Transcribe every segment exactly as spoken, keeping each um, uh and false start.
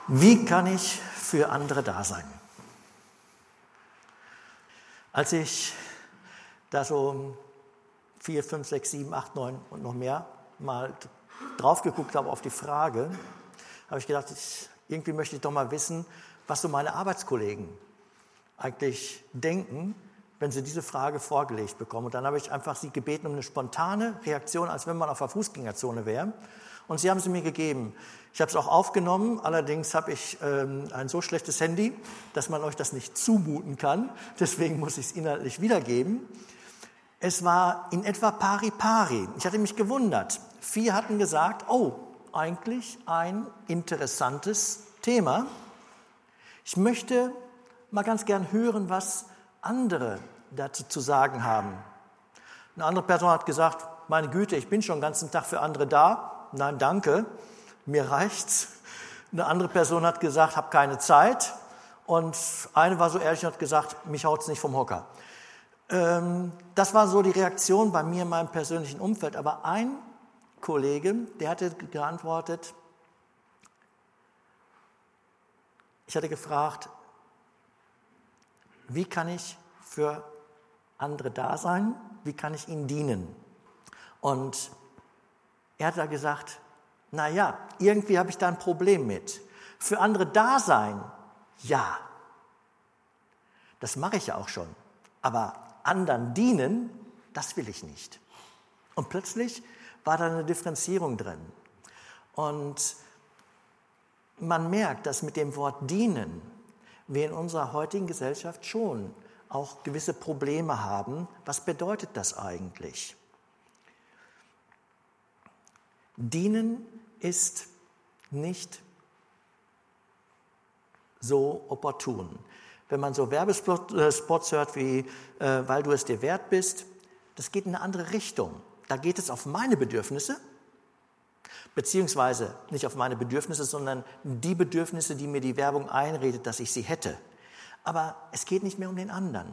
Wie kann ich für andere da sein? Als ich da so vier, fünf, sechs, sieben, acht, neun und noch mehr mal drauf geguckt habe auf die Frage, habe ich gedacht, ich, irgendwie möchte ich doch mal wissen, was so meine Arbeitskollegen eigentlich denken, wenn sie diese Frage vorgelegt bekommen. Und dann habe ich einfach sie gebeten um eine spontane Reaktion, als wenn man auf der Fußgängerzone wäre. Und sie haben sie mir gegeben. Ich habe es auch aufgenommen, allerdings habe ich ähm, ein so schlechtes Handy, dass man euch das nicht zumuten kann. Deswegen muss ich es inhaltlich wiedergeben. Es war in etwa pari pari. Ich hatte mich gewundert. Vier hatten gesagt, oh, eigentlich ein interessantes Thema. Ich möchte mal ganz gern hören, was andere dazu zu sagen haben. Eine andere Person hat gesagt, meine Güte, ich bin schon den ganzen Tag für andere da. Nein, danke, mir reicht's. Eine andere Person hat gesagt, habe keine Zeit. Und eine war so ehrlich und hat gesagt, mich haut's nicht vom Hocker. Ähm, das war so die Reaktion bei mir in meinem persönlichen Umfeld. Aber ein Kollege, der hatte geantwortet, ich hatte gefragt, wie kann ich für andere da sein? Wie kann ich ihnen dienen? Und er hat da gesagt, na ja, irgendwie habe ich da ein Problem mit. Für andere da sein, ja. Das mache ich ja auch schon. Aber anderen dienen, das will ich nicht. Und plötzlich war da eine Differenzierung drin. Und man merkt, dass mit dem Wort dienen wir in unserer heutigen Gesellschaft schon auch gewisse Probleme haben. Was bedeutet das eigentlich? Dienen ist nicht so opportun. Wenn man so Werbespots hört wie, äh, weil du es dir wert bist, das geht in eine andere Richtung. Da geht es auf meine Bedürfnisse, beziehungsweise nicht auf meine Bedürfnisse, sondern die Bedürfnisse, die mir die Werbung einredet, dass ich sie hätte. Aber es geht nicht mehr um den anderen.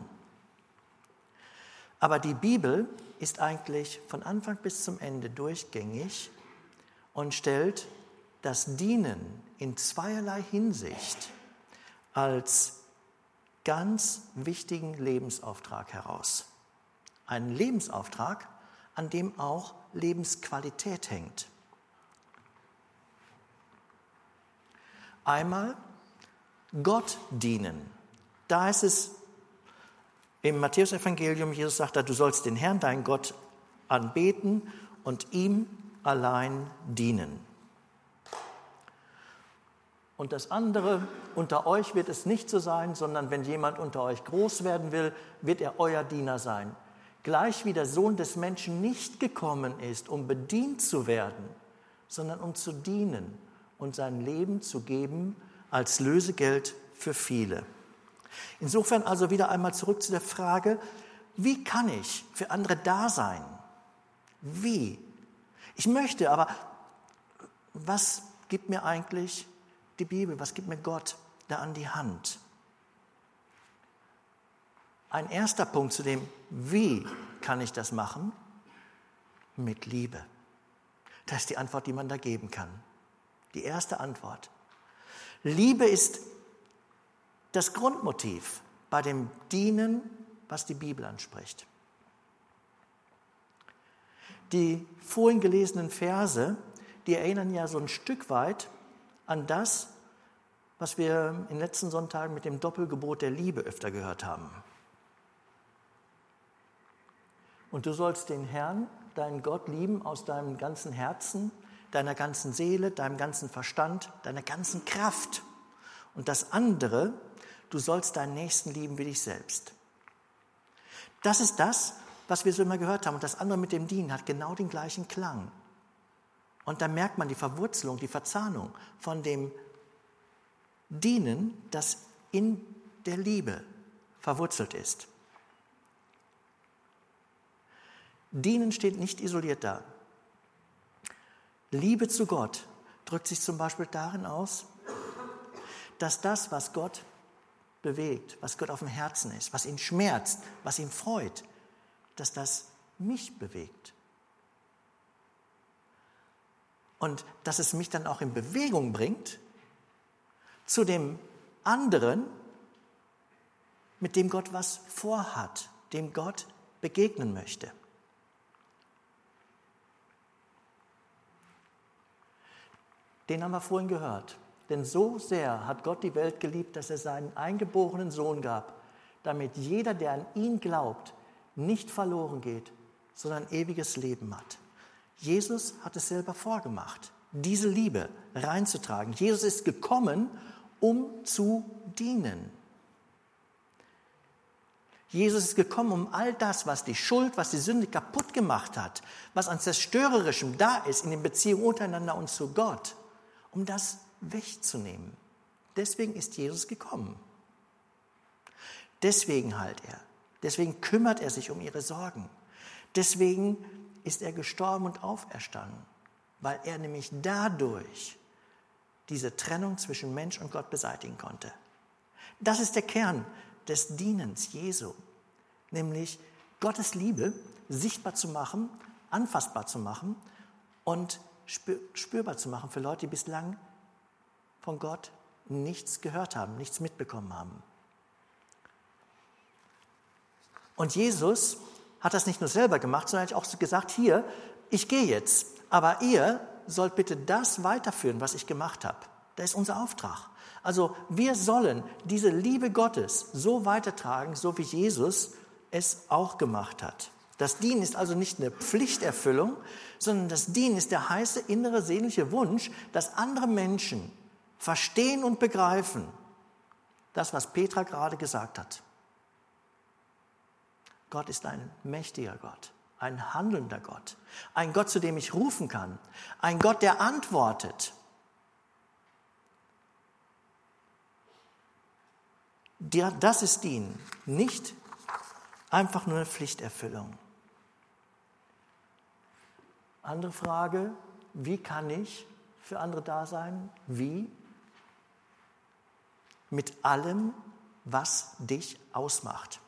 Aber die Bibel ist eigentlich von Anfang bis zum Ende durchgängig und stellt das Dienen in zweierlei Hinsicht als ganz wichtigen Lebensauftrag heraus. Einen Lebensauftrag, an dem auch Lebensqualität hängt. Einmal Gott dienen. Da ist es im Matthäus-Evangelium, Jesus sagt da, du sollst den Herrn, deinen Gott, anbeten und ihm allein dienen. Und das andere, unter euch wird es nicht so sein, sondern wenn jemand unter euch groß werden will, wird er euer Diener sein. Gleich wie der Sohn des Menschen nicht gekommen ist, um bedient zu werden, sondern um zu dienen und sein Leben zu geben als Lösegeld für viele. Insofern also wieder einmal zurück zu der Frage, wie kann ich für andere da sein? Wie? Ich möchte, aber was gibt mir eigentlich die Bibel, was gibt mir Gott da an die Hand? Ein erster Punkt zu dem, wie kann ich das machen? Mit Liebe. Das ist die Antwort, die man da geben kann. Die erste Antwort. Liebe ist das Grundmotiv bei dem Dienen, was die Bibel anspricht. Die vorhin gelesenen Verse, die erinnern ja so ein Stück weit an das, was wir in den letzten Sonntagen mit dem Doppelgebot der Liebe öfter gehört haben. Und du sollst den Herrn, deinen Gott, lieben aus deinem ganzen Herzen, deiner ganzen Seele, deinem ganzen Verstand, deiner ganzen Kraft. Und das andere, du sollst deinen Nächsten lieben wie dich selbst. Das ist das, was wir so immer gehört haben. Und das andere mit dem Dienen hat genau den gleichen Klang. Und da merkt man die Verwurzelung, die Verzahnung von dem Dienen, das in der Liebe verwurzelt ist. Dienen steht nicht isoliert da. Liebe zu Gott drückt sich zum Beispiel darin aus, dass das, was Gott bewegt, was Gott auf dem Herzen ist, was ihn schmerzt, was ihn freut, dass das mich bewegt. Und dass es mich dann auch in Bewegung bringt, zu dem anderen, mit dem Gott was vorhat, dem Gott begegnen möchte. Den haben wir vorhin gehört. Denn so sehr hat Gott die Welt geliebt, dass er seinen eingeborenen Sohn gab, damit jeder, der an ihn glaubt, nicht verloren geht, sondern ewiges Leben hat. Jesus hat es selber vorgemacht, diese Liebe reinzutragen. Jesus ist gekommen, um zu dienen. Jesus ist gekommen, um all das, was die Schuld, was die Sünde kaputt gemacht hat, was an Zerstörerischem da ist in den Beziehungen untereinander und zu Gott, um das wegzunehmen. Deswegen ist Jesus gekommen. Deswegen heilt er. Deswegen kümmert er sich um ihre Sorgen. Deswegen ist er gestorben und auferstanden, weil er nämlich dadurch diese Trennung zwischen Mensch und Gott beseitigen konnte. Das ist der Kern des Dienens Jesu, nämlich Gottes Liebe sichtbar zu machen, anfassbar zu machen und spürbar zu machen für Leute, die bislang von Gott nichts gehört haben, nichts mitbekommen haben. Und Jesus hat das nicht nur selber gemacht, sondern hat auch so gesagt, hier, ich gehe jetzt, aber ihr sollt bitte das weiterführen, was ich gemacht habe. Das ist unser Auftrag. Also wir sollen diese Liebe Gottes so weitertragen, so wie Jesus es auch gemacht hat. Das Dienen ist also nicht eine Pflichterfüllung, sondern das Dienen ist der heiße, innere, sehnliche Wunsch, dass andere Menschen verstehen und begreifen, das, was Petra gerade gesagt hat. Gott ist ein mächtiger Gott, ein handelnder Gott, ein Gott, zu dem ich rufen kann, ein Gott, der antwortet. Das ist Dienen, nicht einfach nur eine Pflichterfüllung. Andere Frage, wie kann ich für andere da sein? Wie? Mit allem, was dich ausmacht.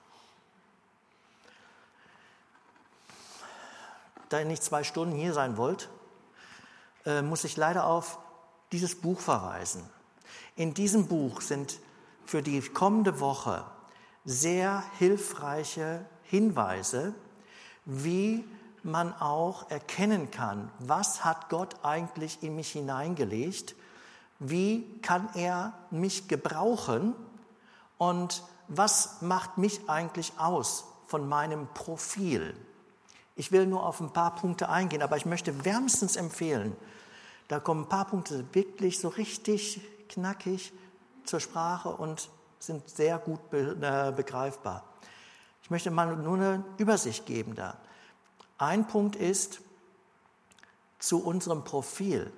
Da ihr nicht zwei Stunden hier sein wollt, äh, muss ich leider auf dieses Buch verweisen. In diesem Buch sind für die kommende Woche sehr hilfreiche Hinweise, wie man auch erkennen kann, was hat Gott eigentlich in mich hineingelegt, wie kann er mich gebrauchen und was macht mich eigentlich aus von meinem Profil. Ich will nur auf ein paar Punkte eingehen, aber ich möchte wärmstens empfehlen, da kommen ein paar Punkte wirklich so richtig knackig zur Sprache und sind sehr gut be- äh, begreifbar. Ich möchte mal nur eine Übersicht geben da. Ein Punkt ist, zu unserem Profil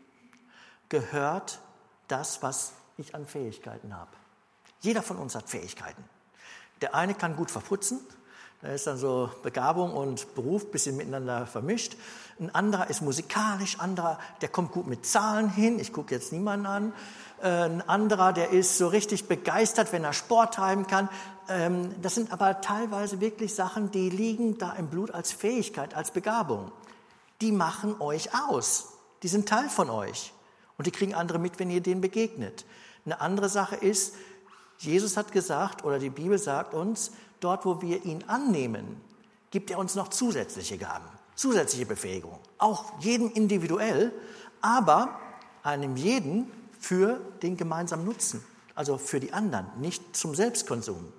gehört das, was ich an Fähigkeiten habe. Jeder von uns hat Fähigkeiten. Der eine kann gut verputzen, da ist dann so Begabung und Beruf ein bisschen miteinander vermischt. Ein anderer ist musikalisch, anderer, der kommt gut mit Zahlen hin, ich gucke jetzt niemanden an. Ein anderer, der ist so richtig begeistert, wenn er Sport treiben kann. Das sind aber teilweise wirklich Sachen, die liegen da im Blut als Fähigkeit, als Begabung. Die machen euch aus. Die sind Teil von euch. Und die kriegen andere mit, wenn ihr denen begegnet. Eine andere Sache ist, Jesus hat gesagt, oder die Bibel sagt uns, dort, wo wir ihn annehmen, gibt er uns noch zusätzliche Gaben, zusätzliche Befähigung. Auch jedem individuell, aber einem jeden für den gemeinsamen Nutzen, also für die anderen, nicht zum Selbstkonsum.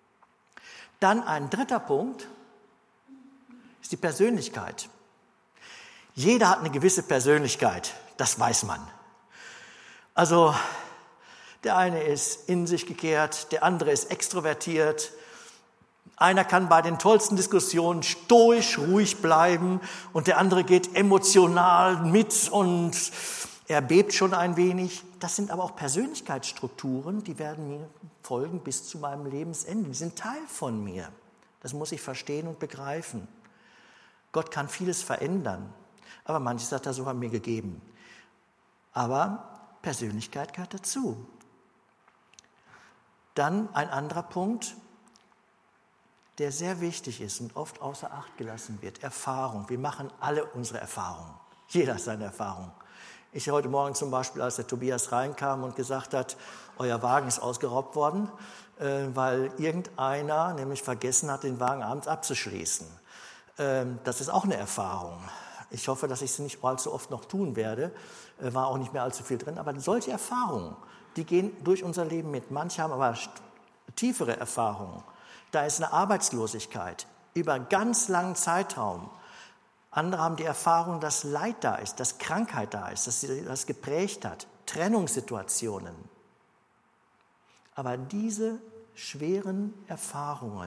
Dann ein dritter Punkt ist die Persönlichkeit. Jeder hat eine gewisse Persönlichkeit, das weiß man. Also der eine ist in sich gekehrt, der andere ist extrovertiert. Einer kann bei den tollsten Diskussionen stoisch, ruhig bleiben und der andere geht emotional mit und er bebt schon ein wenig. Das sind aber auch Persönlichkeitsstrukturen, die werden mir folgen bis zu meinem Lebensende. Die sind Teil von mir. Das muss ich verstehen und begreifen. Gott kann vieles verändern, aber manches hat er so an mir gegeben. Aber Persönlichkeit gehört dazu. Dann ein anderer Punkt, der sehr wichtig ist und oft außer Acht gelassen wird. Erfahrung. Wir machen alle unsere Erfahrungen. Jeder hat seine Erfahrung. Ich heute Morgen zum Beispiel, als der Tobias reinkam und gesagt hat, euer Wagen ist ausgeraubt worden, äh, weil irgendeiner nämlich vergessen hat, den Wagen abends abzuschließen. Ähm, das ist auch eine Erfahrung. Ich hoffe, dass ich es nicht allzu oft noch tun werde. Äh, war auch nicht mehr allzu viel drin. Aber solche Erfahrungen, die gehen durch unser Leben mit. Manche haben aber tiefere Erfahrungen. Da ist eine Arbeitslosigkeit über einen ganz langen Zeitraum. Andere haben die Erfahrung, dass Leid da ist, dass Krankheit da ist, dass sie das geprägt hat, Trennungssituationen. Aber diese schweren Erfahrungen,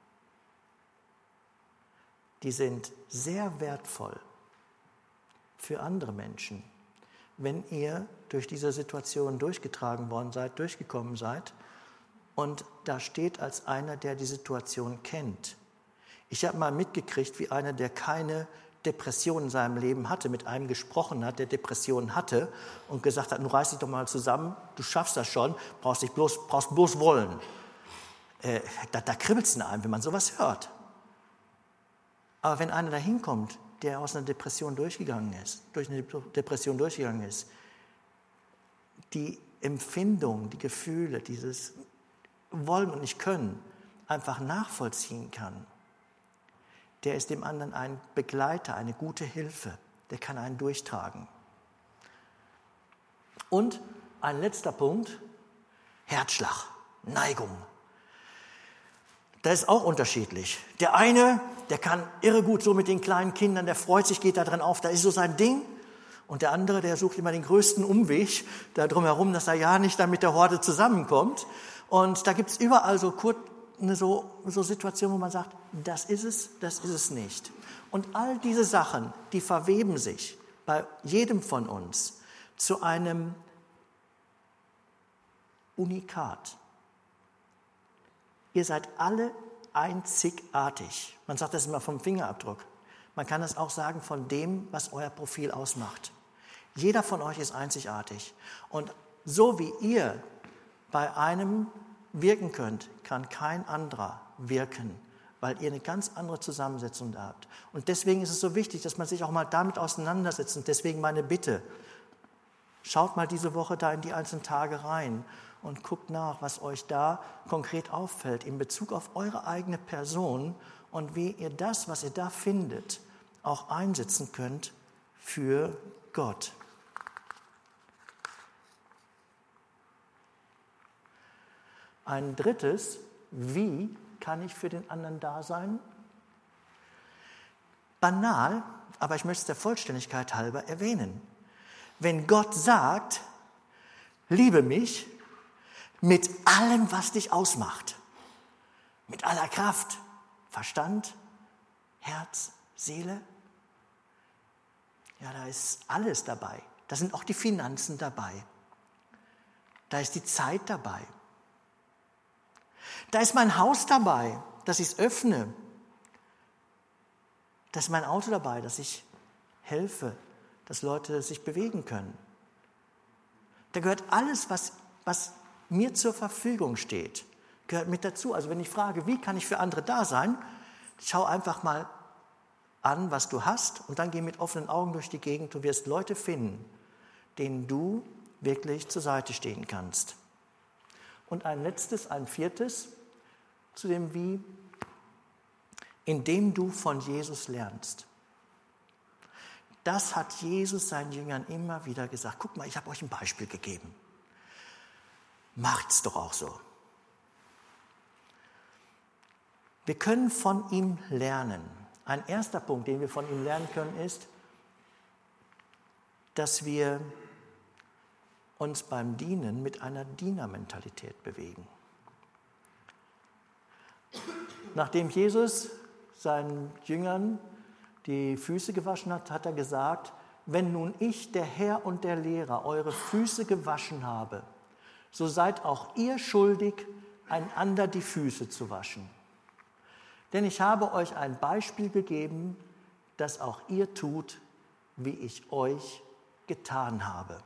die sind sehr wertvoll für andere Menschen, wenn ihr durch diese Situation durchgetragen worden seid, durchgekommen seid und da steht als einer, der die Situation kennt. Ich habe mal mitgekriegt, wie einer, der keine Depression in seinem Leben hatte, mit einem gesprochen hat, der Depressionen hatte und gesagt hat, nun reiß dich doch mal zusammen, du schaffst das schon, brauchst dich bloß, brauchst bloß wollen. Äh, da da kribbelt es in einem, wenn man sowas hört. Aber wenn einer da hinkommt, der aus einer Depression durchgegangen ist, durch eine Depression durchgegangen ist, die Empfindung, die Gefühle, dieses Wollen und nicht können, einfach nachvollziehen kann, der ist dem anderen ein Begleiter, eine gute Hilfe. Der kann einen durchtragen. Und ein letzter Punkt, Herzschlag, Neigung. Das ist auch unterschiedlich. Der eine, der kann irre gut so mit den kleinen Kindern, der freut sich, geht da drin auf, da ist so sein Ding. Und der andere, der sucht immer den größten Umweg da drumherum, dass er ja nicht dann mit der Horde zusammenkommt. Und da gibt es überall so kurz eine so, so Situation, wo man sagt, das ist es, das ist es nicht. Und all diese Sachen, die verweben sich bei jedem von uns zu einem Unikat. Ihr seid alle einzigartig. Man sagt das immer vom Fingerabdruck. Man kann das auch sagen von dem, was euer Profil ausmacht. Jeder von euch ist einzigartig. Und so wie ihr bei einem wirken könnt, kann kein anderer wirken, weil ihr eine ganz andere Zusammensetzung habt. Und deswegen ist es so wichtig, dass man sich auch mal damit auseinandersetzt. Und deswegen meine Bitte, schaut mal diese Woche da in die einzelnen Tage rein und guckt nach, was euch da konkret auffällt in Bezug auf eure eigene Person und wie ihr das, was ihr da findet, auch einsetzen könnt für Gott. Ein drittes, wie kann ich für den anderen da sein? Banal, aber ich möchte es der Vollständigkeit halber erwähnen. Wenn Gott sagt, liebe mich mit allem, was dich ausmacht, mit aller Kraft, Verstand, Herz, Seele, ja, da ist alles dabei. Da sind auch die Finanzen dabei. Da ist die Zeit dabei. Da ist mein Haus dabei, dass ich es öffne. Da ist mein Auto dabei, dass ich helfe, dass Leute sich bewegen können. Da gehört alles, was, was mir zur Verfügung steht, gehört mit dazu. Also wenn ich frage, wie kann ich für andere da sein, schau einfach mal an, was du hast und dann geh mit offenen Augen durch die Gegend. Du wirst Leute finden, denen du wirklich zur Seite stehen kannst. Und ein letztes, ein viertes, zu dem Wie, indem du von Jesus lernst. Das hat Jesus seinen Jüngern immer wieder gesagt. Guck mal, ich habe euch ein Beispiel gegeben. Macht's doch auch so. Wir können von ihm lernen. Ein erster Punkt, den wir von ihm lernen können, ist, dass wir uns beim Dienen mit einer Dienermentalität bewegen. Nachdem Jesus seinen Jüngern die Füße gewaschen hat, hat er gesagt, wenn nun ich, der Herr und der Lehrer, eure Füße gewaschen habe, so seid auch ihr schuldig, einander die Füße zu waschen. Denn ich habe euch ein Beispiel gegeben, das auch ihr tut, wie ich euch getan habe.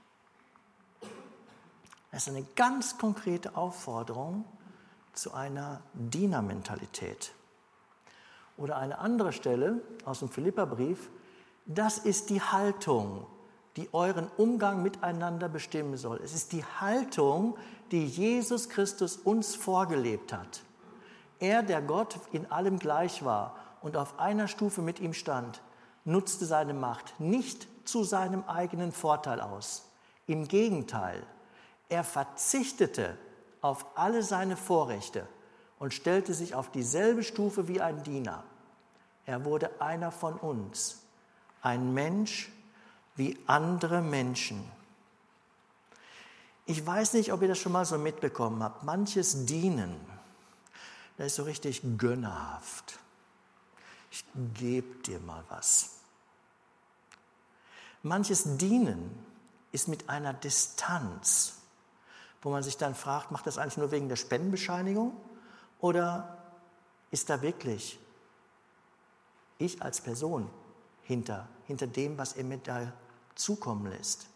Das ist eine ganz konkrete Aufforderung zu einer Dienermentalität. Oder eine andere Stelle aus dem Philipperbrief, das ist die Haltung, die euren Umgang miteinander bestimmen soll. Es ist die Haltung, die Jesus Christus uns vorgelebt hat. Er, der Gott in allem gleich war und auf einer Stufe mit ihm stand, nutzte seine Macht nicht zu seinem eigenen Vorteil aus. Im Gegenteil, er verzichtete auf alle seine Vorrechte und stellte sich auf dieselbe Stufe wie ein Diener. Er wurde einer von uns, ein Mensch wie andere Menschen. Ich weiß nicht, ob ihr das schon mal so mitbekommen habt. Manches Dienen, das ist so richtig gönnerhaft. Ich gebe dir mal was. Manches Dienen ist mit einer Distanz, wo man sich dann fragt, macht das eigentlich nur wegen der Spendenbescheinigung oder ist da wirklich ich als Person hinter, hinter dem, was er mir da zukommen lässt?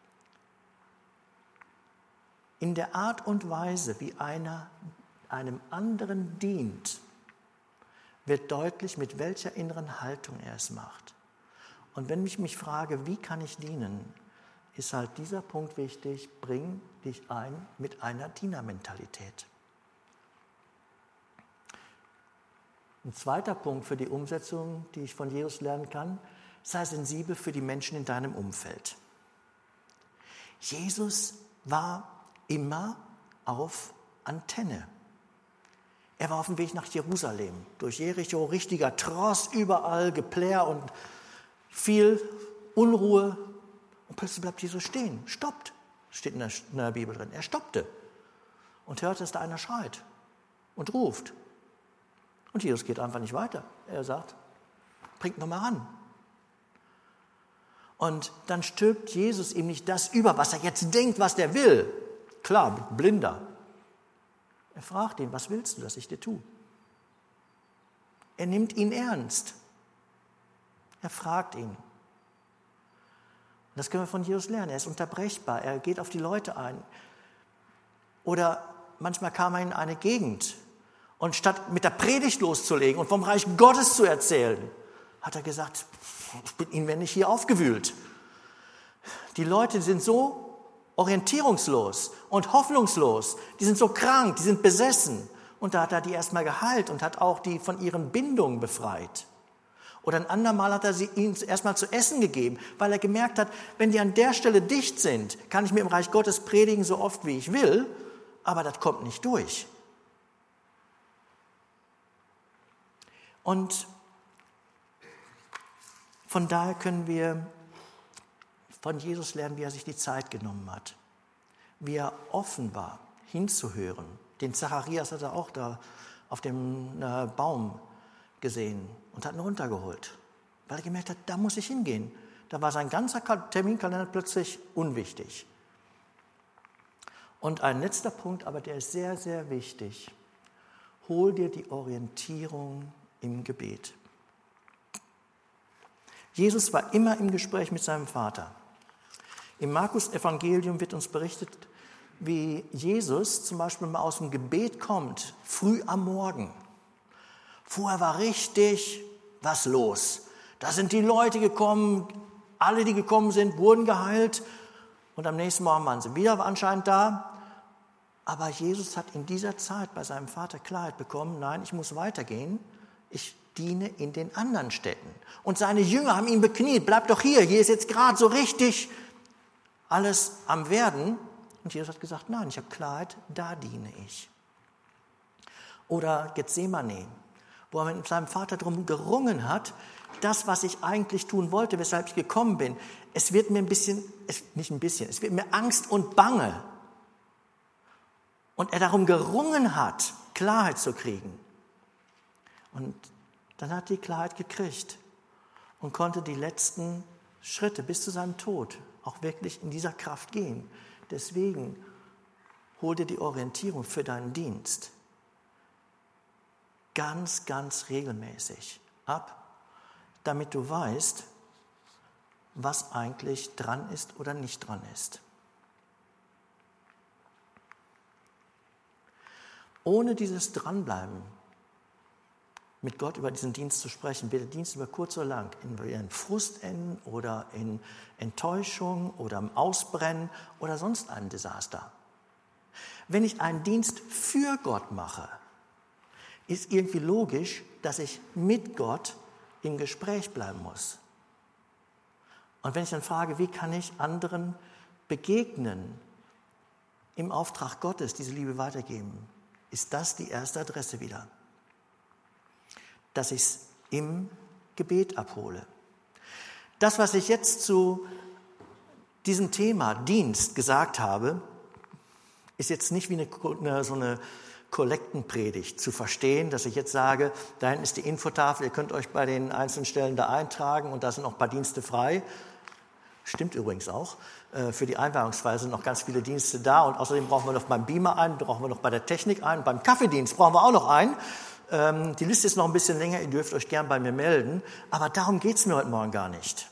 In der Art und Weise, wie einer einem anderen dient, wird deutlich, mit welcher inneren Haltung er es macht. Und wenn ich mich frage, wie kann ich dienen, ist halt dieser Punkt wichtig, bring dich ein mit einer Dienermentalität. Ein zweiter Punkt für die Umsetzung, die ich von Jesus lernen kann, sei sensibel für die Menschen in deinem Umfeld. Jesus war immer auf Antenne. Er war auf dem Weg nach Jerusalem, durch Jericho, richtiger Tross, überall Geplär und viel Unruhe. Und plötzlich bleibt Jesus stehen, stoppt, steht in der, in der Bibel drin. Er stoppte und hörte, dass da einer schreit und ruft. Und Jesus geht einfach nicht weiter. Er sagt, bringt noch mal ran. Und dann stülpt Jesus ihm nicht das über, was er jetzt denkt, was der will. Klar, Blinder. Er fragt ihn, was willst du, dass ich dir tue? Er nimmt ihn ernst. Er fragt ihn. Und das können wir von Jesus lernen. Er ist unterbrechbar. Er geht auf die Leute ein. Oder manchmal kam er in eine Gegend und statt mit der Predigt loszulegen und vom Reich Gottes zu erzählen, hat er gesagt, ich bin inwendig hier aufgewühlt. Die Leute sind so orientierungslos und hoffnungslos, die sind so krank, die sind besessen. Und da hat er die erstmal geheilt und hat auch die von ihren Bindungen befreit. Oder ein andermal hat er sie ihnen erstmal zu essen gegeben, weil er gemerkt hat, wenn die an der Stelle dicht sind, kann ich mir im Reich Gottes predigen, so oft wie ich will, aber das kommt nicht durch. Und von daher können wir von Jesus lernen, wie er sich die Zeit genommen hat, wie er offen war, hinzuhören. Den Zacharias hat er auch da auf dem äh, Baum gesehen und hat ihn runtergeholt, weil er gemerkt hat, da muss ich hingehen. Da war sein ganzer Terminkalender plötzlich unwichtig. Und ein letzter Punkt, aber der ist sehr, sehr wichtig. Hol dir die Orientierung im Gebet. Jesus war immer im Gespräch mit seinem Vater. Im Markus-Evangelium wird uns berichtet, wie Jesus zum Beispiel mal aus dem Gebet kommt, früh am Morgen. Vorher war richtig was los. Da sind die Leute gekommen, alle, die gekommen sind, wurden geheilt und am nächsten Morgen waren sie wieder anscheinend da. Aber Jesus hat in dieser Zeit bei seinem Vater Klarheit bekommen, nein, ich muss weitergehen, ich diene in den anderen Städten. Und seine Jünger haben ihn bekniet, bleib doch hier, hier ist jetzt gerade so richtig alles am Werden. Und Jesus hat gesagt, nein, ich habe Klarheit, da diene ich. Oder Gethsemane, wo er mit seinem Vater darum gerungen hat, das, was ich eigentlich tun wollte, weshalb ich gekommen bin, es wird mir ein bisschen, es, nicht ein bisschen, es wird mir Angst und Bange. Und er darum gerungen hat, Klarheit zu kriegen. Und dann hat er die Klarheit gekriegt und konnte die letzten Schritte bis zu seinem Tod auch wirklich in dieser Kraft gehen. Deswegen hol dir die Orientierung für deinen Dienst ganz, ganz regelmäßig ab, damit du weißt, was eigentlich dran ist oder nicht dran ist. Ohne dieses Dranbleiben mit Gott über diesen Dienst zu sprechen, wird der Dienst über kurz oder lang in Frust enden oder in Enttäuschung oder im Ausbrennen oder sonst einem Desaster. Wenn ich einen Dienst für Gott mache, ist irgendwie logisch, dass ich mit Gott im Gespräch bleiben muss. Und wenn ich dann frage, wie kann ich anderen begegnen, im Auftrag Gottes diese Liebe weitergeben, ist das die erste Adresse wieder. Dass ich es im Gebet abhole. Das, was ich jetzt zu diesem Thema Dienst gesagt habe, ist jetzt nicht wie eine, eine, so eine Kollektenpredigt zu verstehen, dass ich jetzt sage, da hinten ist die Infotafel, ihr könnt euch bei den einzelnen Stellen da eintragen und da sind noch ein paar Dienste frei. Stimmt übrigens auch. Für die Einweihungsfeier sind noch ganz viele Dienste da und außerdem brauchen wir noch beim Beamer einen, brauchen wir noch bei der Technik einen, beim Kaffeedienst brauchen wir auch noch einen. Die Liste ist noch ein bisschen länger, ihr dürft euch gern bei mir melden, aber darum geht es mir heute Morgen gar nicht.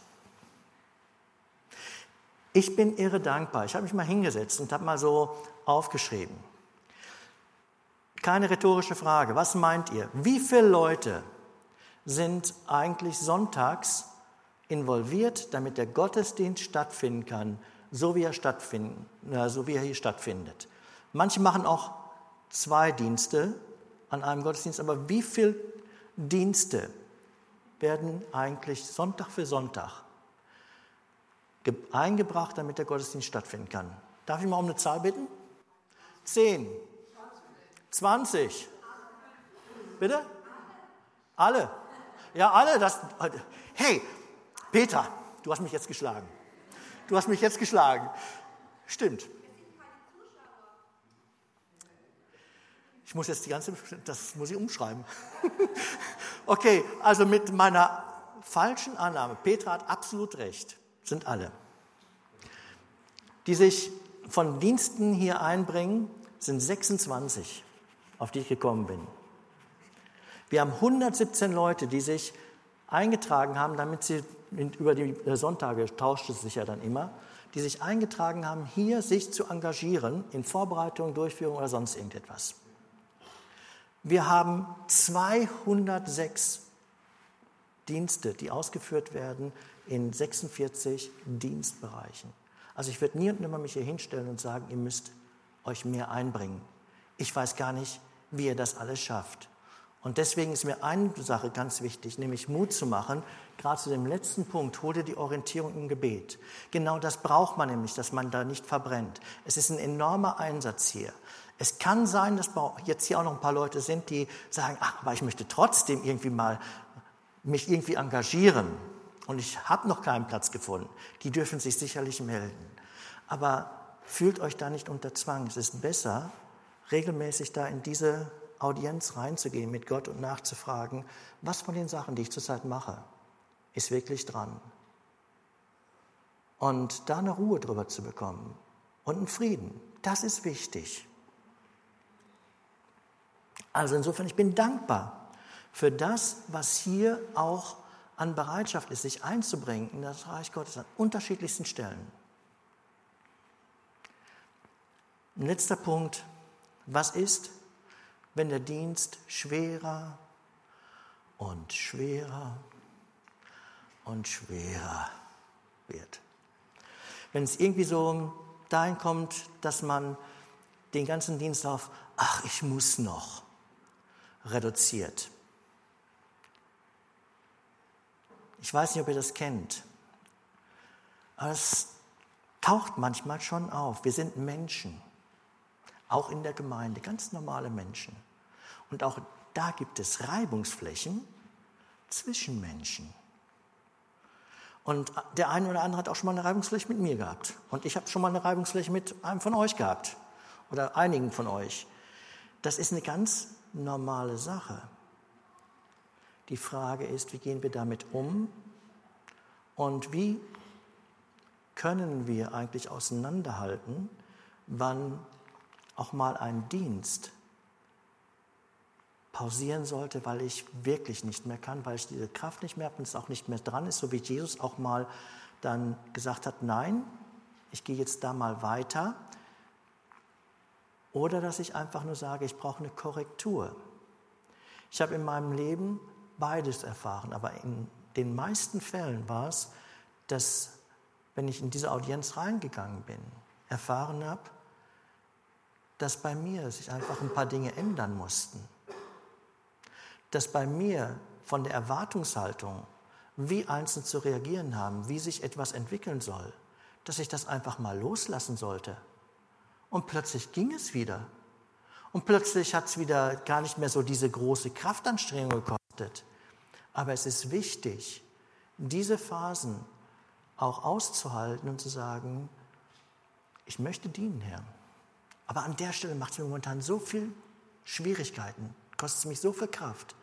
Ich bin irre dankbar. Ich habe mich mal hingesetzt und habe mal so aufgeschrieben. Keine rhetorische Frage. Was meint ihr? Wie viele Leute sind eigentlich sonntags involviert, damit der Gottesdienst stattfinden kann, so wie er stattfinden, so wie er hier stattfindet? Manche machen auch zwei Dienste an einem Gottesdienst, aber wie viele Dienste werden eigentlich Sonntag für Sonntag eingebracht, damit der Gottesdienst stattfinden kann? Darf ich mal um eine Zahl bitten? Zehn. Zwanzig. Bitte? Alle. Ja, alle. Das, hey, Petra, du hast mich jetzt geschlagen. Du hast mich jetzt geschlagen. Stimmt. Ich muss jetzt die ganze, das muss ich umschreiben. Okay, also mit meiner falschen Annahme, Petra hat absolut recht, sind alle. Die sich von Diensten hier einbringen, sind sechsundzwanzig, auf die ich gekommen bin. Wir haben hundertsiebzehn Leute, die sich eingetragen haben, damit sie über die Sonntage, tauscht es sich ja dann immer, die sich eingetragen haben, hier sich zu engagieren in Vorbereitung, Durchführung oder sonst irgendetwas. Wir haben zweihundertsechs Dienste, die ausgeführt werden in sechsundvierzig Dienstbereichen. Also ich werde nie und nimmer mich hier hinstellen und sagen, ihr müsst euch mehr einbringen. Ich weiß gar nicht, wie ihr das alles schafft. Und deswegen ist mir eine Sache ganz wichtig, nämlich Mut zu machen, gerade zu dem letzten Punkt, hol dir die Orientierung im Gebet. Genau das braucht man nämlich, dass man da nicht verbrennt. Es ist ein enormer Einsatz hier. Es kann sein, dass jetzt hier auch noch ein paar Leute sind, die sagen, ach, aber ich möchte trotzdem irgendwie mal mich irgendwie engagieren und ich habe noch keinen Platz gefunden. Die dürfen sich sicherlich melden. Aber fühlt euch da nicht unter Zwang. Es ist besser, regelmäßig da in diese Audienz reinzugehen mit Gott und nachzufragen, was von den Sachen, die ich zurzeit mache, ist wirklich dran. Und da eine Ruhe drüber zu bekommen und einen Frieden, das ist wichtig. Also insofern, ich bin dankbar für das, was hier auch an Bereitschaft ist, sich einzubringen in das Reich Gottes an unterschiedlichsten Stellen. Ein letzter Punkt, was ist, wenn der Dienst schwerer und schwerer und schwerer wird? Wenn es irgendwie so dahin kommt, dass man den ganzen Dienst auf, ach, ich muss noch, reduziert. Ich weiß nicht, ob ihr das kennt, aber es taucht manchmal schon auf. Wir sind Menschen, auch in der Gemeinde, ganz normale Menschen. Und auch da gibt es Reibungsflächen zwischen Menschen. Und der eine oder andere hat auch schon mal eine Reibungsfläche mit mir gehabt. Und ich habe schon mal eine Reibungsfläche mit einem von euch gehabt. Oder einigen von euch. Das ist eine ganz normale Sache. Die Frage ist, wie gehen wir damit um? Und wie können wir eigentlich auseinanderhalten, wann auch mal ein Dienst pausieren sollte, weil ich wirklich nicht mehr kann, weil ich diese Kraft nicht mehr habe und es auch nicht mehr dran ist, so wie Jesus auch mal dann gesagt hat, nein, ich gehe jetzt da mal weiter. Oder dass ich einfach nur sage, ich brauche eine Korrektur. Ich habe in meinem Leben beides erfahren, aber in den meisten Fällen war es, dass, wenn ich in diese Audienz reingegangen bin, erfahren habe, dass bei mir sich einfach ein paar Dinge ändern mussten. Dass bei mir von der Erwartungshaltung, wie einzeln zu reagieren haben, wie sich etwas entwickeln soll, dass ich das einfach mal loslassen sollte. Und plötzlich ging es wieder. Und plötzlich hat es wieder gar nicht mehr so diese große Kraftanstrengung gekostet. Aber es ist wichtig, diese Phasen auch auszuhalten und zu sagen, ich möchte dienen, Herr. Aber an der Stelle macht es mir momentan so viel Schwierigkeiten, kostet es mich so viel Kraft.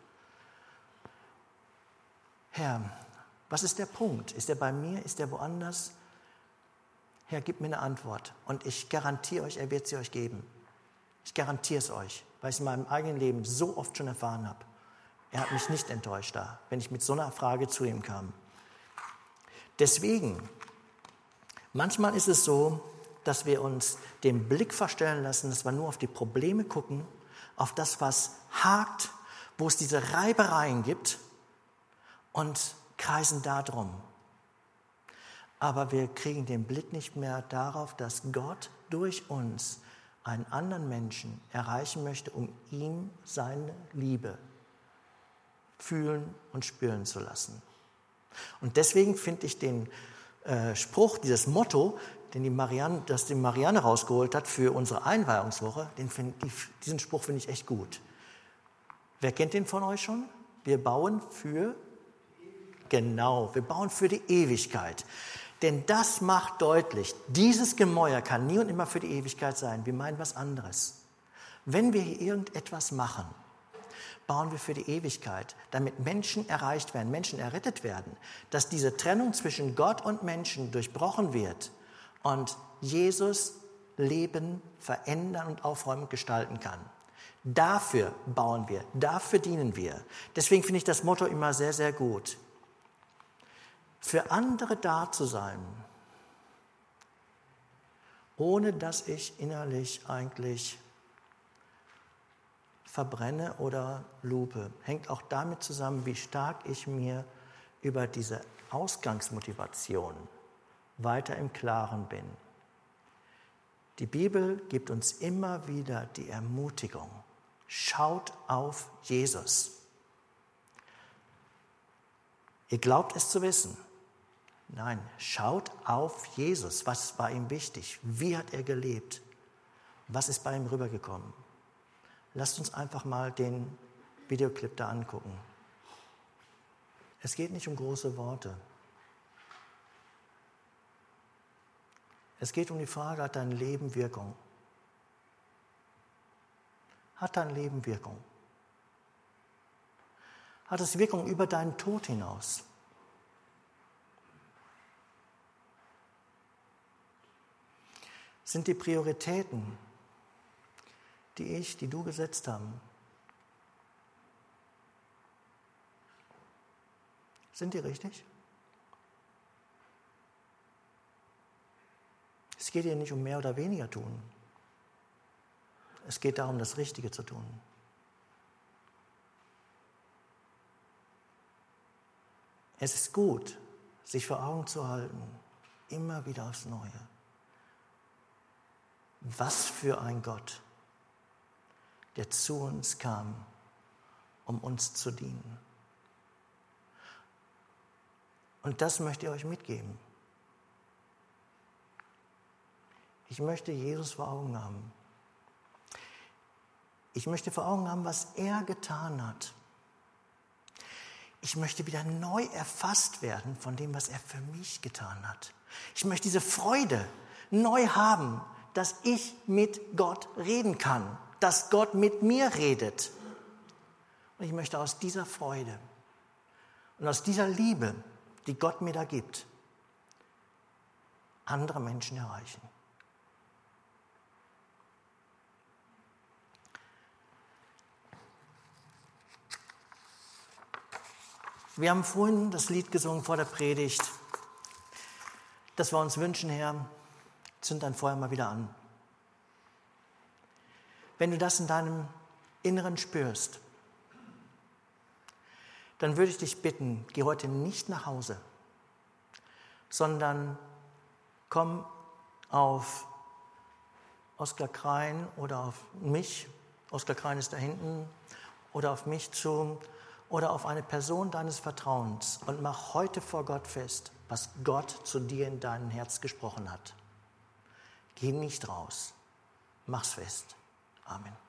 Herr, was ist der Punkt? Ist der bei mir? Ist der woanders? Herr, gib mir eine Antwort. Und ich garantiere euch, er wird sie euch geben. Ich garantiere es euch, weil ich es in meinem eigenen Leben so oft schon erfahren habe. Er hat mich nicht enttäuscht da, wenn ich mit so einer Frage zu ihm kam. Deswegen, manchmal ist es so, dass wir uns den Blick verstellen lassen, dass wir nur auf die Probleme gucken, auf das, was hakt, wo es diese Reibereien gibt und kreisen darum. Aber wir kriegen den Blick nicht mehr darauf, dass Gott durch uns einen anderen Menschen erreichen möchte, um ihm seine Liebe fühlen und spüren zu lassen. Und deswegen finde ich den äh, Spruch, dieses Motto, den die Marianne, das die Marianne rausgeholt hat für unsere Einweihungswoche, den find, die, diesen Spruch finde ich echt gut. Wer kennt den von euch schon? Wir bauen für, genau, wir bauen für die Ewigkeit. Denn das macht deutlich, dieses Gemäuer kann nie und immer für die Ewigkeit sein. Wir meinen was anderes. Wenn wir hier irgendetwas machen, bauen wir für die Ewigkeit, damit Menschen erreicht werden, Menschen errettet werden, dass diese Trennung zwischen Gott und Menschen durchbrochen wird und Jesus Leben verändern und aufräumen und gestalten kann. Dafür bauen wir, dafür dienen wir. Deswegen finde ich das Motto immer sehr, sehr gut. Für andere da zu sein, ohne dass ich innerlich eigentlich verbrenne oder lupe, hängt auch damit zusammen, wie stark ich mir über diese Ausgangsmotivation weiter im Klaren bin. Die Bibel gibt uns immer wieder die Ermutigung, schaut auf Jesus. Ihr glaubt es zu wissen. Nein, schaut auf Jesus. Was war ihm wichtig? Wie hat er gelebt? Was ist bei ihm rübergekommen? Lasst uns einfach mal den Videoclip da angucken. Es geht nicht um große Worte. Es geht um die Frage, hat dein Leben Wirkung? Hat dein Leben Wirkung? Hat es Wirkung über deinen Tod hinaus? Sind die Prioritäten, die ich, die du gesetzt haben, sind die richtig? Es geht hier nicht um mehr oder weniger tun. Es geht darum, das Richtige zu tun. Es ist gut, sich vor Augen zu halten, immer wieder aufs Neue. Was für ein Gott, der zu uns kam, um uns zu dienen. Und das möchte ich euch mitgeben. Ich möchte Jesus vor Augen haben. Ich möchte vor Augen haben, was er getan hat. Ich möchte wieder neu erfasst werden von dem, was er für mich getan hat. Ich möchte diese Freude neu haben, dass ich mit Gott reden kann, dass Gott mit mir redet. Und ich möchte aus dieser Freude und aus dieser Liebe, die Gott mir da gibt, andere Menschen erreichen. Wir haben vorhin das Lied gesungen vor der Predigt, das wir uns wünschen, Herr, zünd dein Feuer mal wieder an. Wenn du das in deinem Inneren spürst, dann würde ich dich bitten, geh heute nicht nach Hause, sondern komm auf Oskar Krein oder auf mich, Oskar Krein ist da hinten, oder auf mich zu, oder auf eine Person deines Vertrauens und mach heute vor Gott fest, was Gott zu dir in deinem Herz gesprochen hat. Geh nicht raus, mach's fest. Amen.